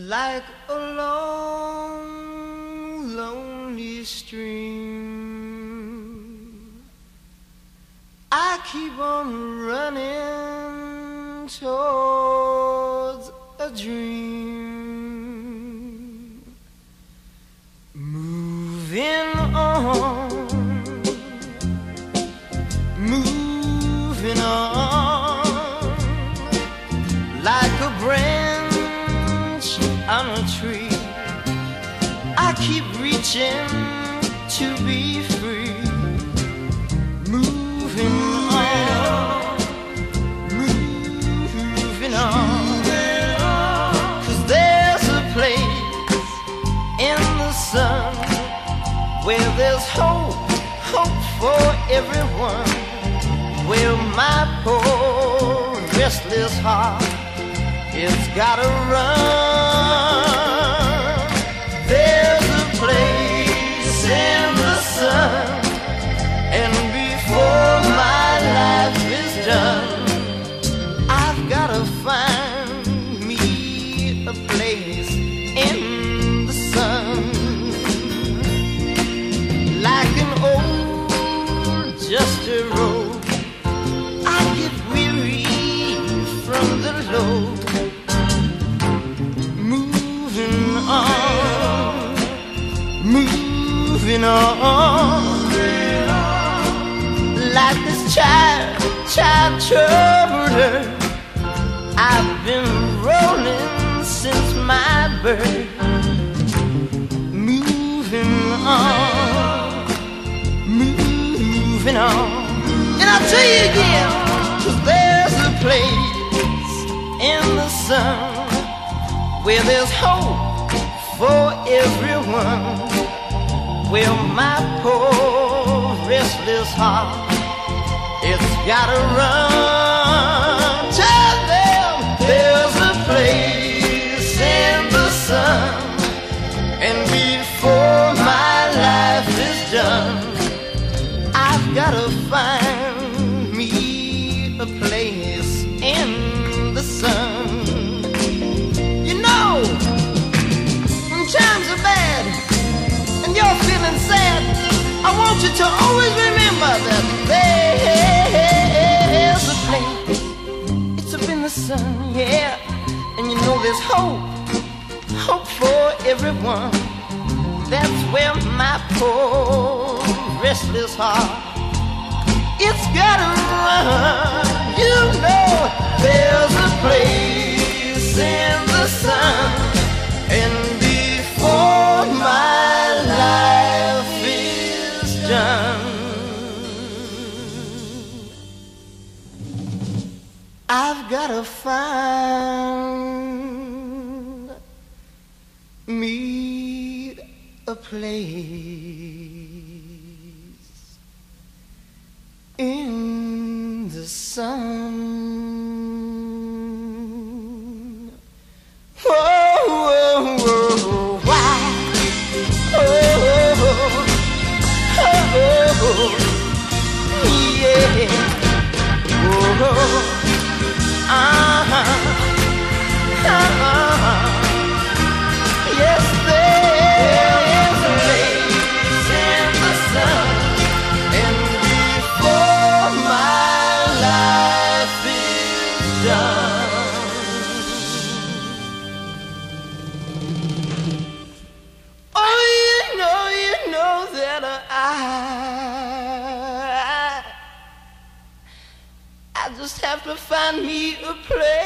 like a long, lonely stream. I keep on running towards a dream, moving on, moving on, like a branch on a tree. I keep reaching to be free, moving on, moving on. 'Cause there's a place in the sun where there's hope, hope for everyone, where my poor restless heart it's gotta run. There's a place in the sun, and before my life is done, I've gotta find me a place in the sun. Like an old dusty road, I get weary from the load, moving on, like this child troubler. I've been rolling since my birth, moving on, moving on. And I'll tell you again, 'cause there's a place in the sun where there's hope for everyone, where my poor restless heart it's gotta run. Tell them there's a place in the sun, and before my life is done, I've gotta find me a place in the sun. You know, when times are bad and you're feeling sad, I want you to always remember that there's a place. It's up in the sun, yeah. And you know there's hope, hope for everyone. That's where my poor restless heart it's gotta run. You know there's a place in the sun, and before my life is done, I've gotta find me a place in the sun. Yes, there's a place in the sun, and before my life is done. Oh, you know that I just have to find me a place